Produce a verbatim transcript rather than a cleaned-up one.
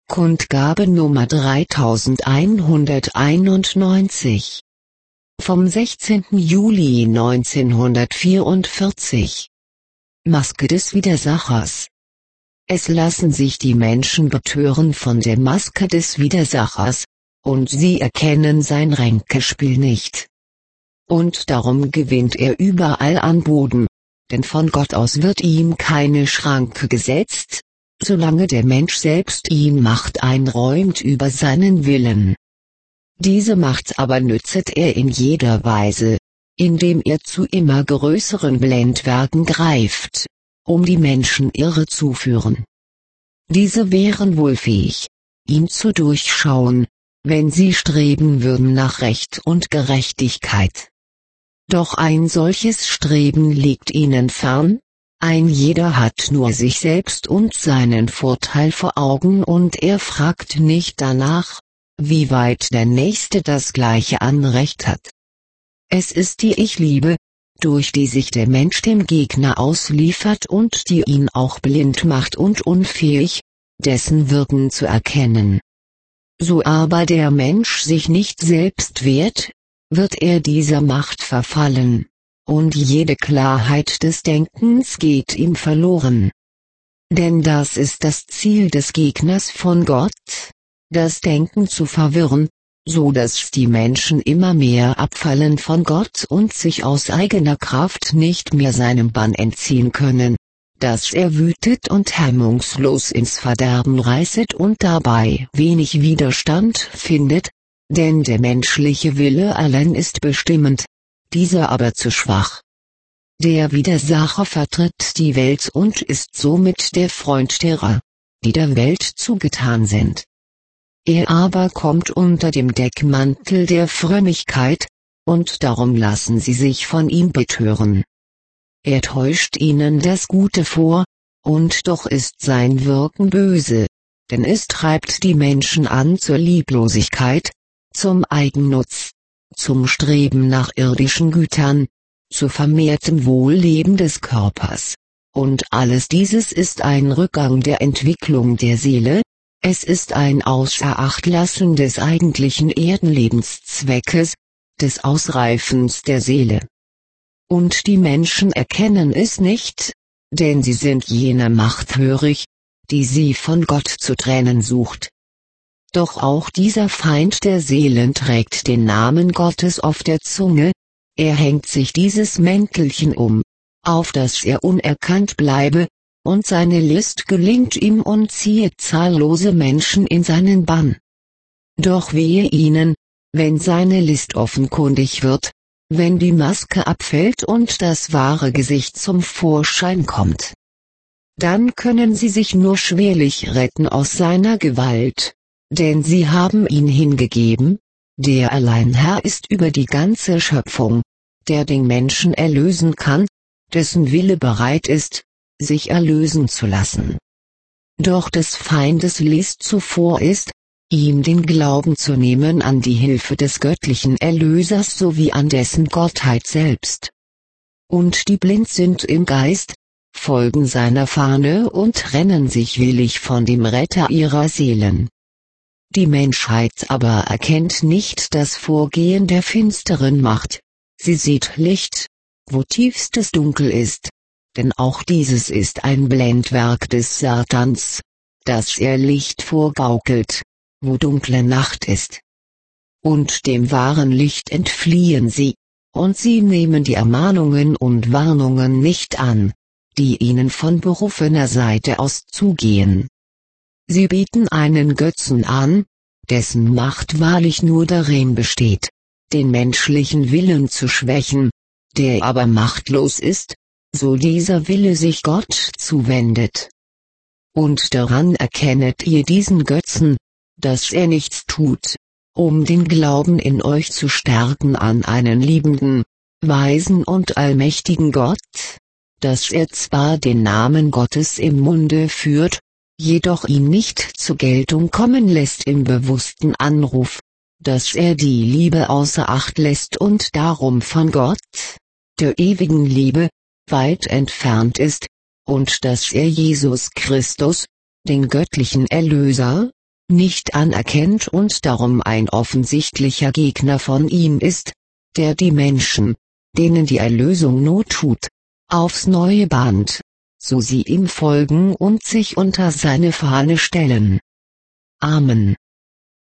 Kundgabe Nummer dreitausendeinhunderteinundneunzig. Vom sechzehnten Juli neunzehnhundertvierundvierzig. Maske des Widersachers. Es lassen sich die Menschen betören von der Maske des Widersachers, und sie erkennen sein Ränkespiel nicht. Und darum gewinnt er überall an Boden, denn von Gott aus wird ihm keine Schranke gesetzt, solange der Mensch selbst ihm Macht einräumt über seinen Willen. Diese Macht aber nützet er in jeder Weise, indem er zu immer größeren Blendwerken greift, um die Menschen irre zu führen. Diese wären wohl fähig, ihn zu durchschauen, wenn sie streben würden nach Recht und Gerechtigkeit. Doch ein solches Streben liegt ihnen fern. Ein jeder hat nur sich selbst und seinen Vorteil vor Augen und er fragt nicht danach, wie weit der Nächste das gleiche Anrecht hat. Es ist die Ich-Liebe, durch die sich der Mensch dem Gegner ausliefert und die ihn auch blind macht und unfähig, dessen Wirken zu erkennen. So aber der Mensch sich nicht selbst wehrt, wird er dieser Macht verfallen. Und jede Klarheit des Denkens geht ihm verloren. Denn das ist das Ziel des Gegners von Gott, das Denken zu verwirren, so dass die Menschen immer mehr abfallen von Gott und sich aus eigener Kraft nicht mehr seinem Bann entziehen können, dass er wütet und hemmungslos ins Verderben reißet und dabei wenig Widerstand findet, denn der menschliche Wille allein ist bestimmend, dieser aber zu schwach. Der Widersacher vertritt die Welt und ist somit der Freund derer, die der Welt zugetan sind. Er aber kommt unter dem Deckmantel der Frömmigkeit, und darum lassen sie sich von ihm betören. Er täuscht ihnen das Gute vor, und doch ist sein Wirken böse, denn es treibt die Menschen an zur Lieblosigkeit, zum Eigennutz, zum Streben nach irdischen Gütern, zu vermehrtem Wohlleben des Körpers. Und alles dieses ist ein Rückgang der Entwicklung der Seele, es ist ein Außerachtlassen des eigentlichen Erdenlebenszweckes, des Ausreifens der Seele. Und die Menschen erkennen es nicht, denn sie sind jener Macht hörig, die sie von Gott zu trennen sucht. Doch auch dieser Feind der Seelen trägt den Namen Gottes auf der Zunge, er hängt sich dieses Mäntelchen um, auf dass er unerkannt bleibe, und seine List gelingt ihm und ziehet zahllose Menschen in seinen Bann. Doch wehe ihnen, wenn seine List offenkundig wird, wenn die Maske abfällt und das wahre Gesicht zum Vorschein kommt. Dann können sie sich nur schwerlich retten aus seiner Gewalt. Denn sie haben ihn hingegeben, der allein Herr ist über die ganze Schöpfung, der den Menschen erlösen kann, dessen Wille bereit ist, sich erlösen zu lassen. Doch des Feindes List zuvor ist, ihm den Glauben zu nehmen an die Hilfe des göttlichen Erlösers sowie an dessen Gottheit selbst. Und die blind sind im Geist, folgen seiner Fahne und trennen sich willig von dem Retter ihrer Seelen. Die Menschheit aber erkennt nicht das Vorgehen der finsteren Macht, sie sieht Licht, wo tiefstes Dunkel ist, denn auch dieses ist ein Blendwerk des Satans, dass er Licht vorgaukelt, wo dunkle Nacht ist. Und dem wahren Licht entfliehen sie, und sie nehmen die Ermahnungen und Warnungen nicht an, die ihnen von berufener Seite aus zugehen. Sie bieten einen Götzen an, dessen Macht wahrlich nur darin besteht, den menschlichen Willen zu schwächen, der aber machtlos ist, so dieser Wille sich Gott zuwendet. Und daran erkennet ihr diesen Götzen, dass er nichts tut, um den Glauben in euch zu stärken an einen liebenden, weisen und allmächtigen Gott, dass er zwar den Namen Gottes im Munde führt, jedoch ihn nicht zur Geltung kommen lässt im bewussten Anruf, dass er die Liebe außer Acht lässt und darum von Gott, der ewigen Liebe, weit entfernt ist, und dass er Jesus Christus, den göttlichen Erlöser, nicht anerkennt und darum ein offensichtlicher Gegner von ihm ist, der die Menschen, denen die Erlösung Not tut, aufs Neue bahnt, so sie ihm folgen und sich unter seine Fahne stellen. Amen.